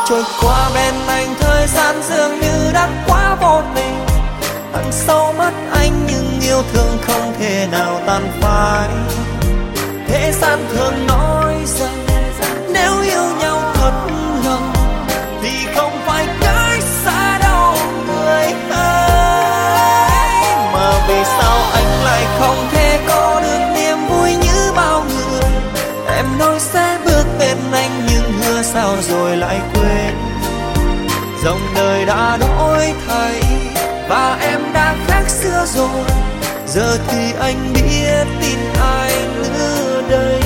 Trôi qua bên anh thời gian dường như đã quá vô tình, ẩn sâu mắt anh nhưng yêu thương không thể nào tan phai. Thế gian thường nói rằng nếu yêu nhau thật lòng thì không phải cách xa đâu người ơi. Mà vì sao anh lại không thể có được niềm vui như bao người? Em nói sẽ bước bên anh nhưng hứa sao rồi lại quên. Dòng đời đã đổi thay và em đã khác xưa rồi, giờ thì anh biết tin ai nữa đây.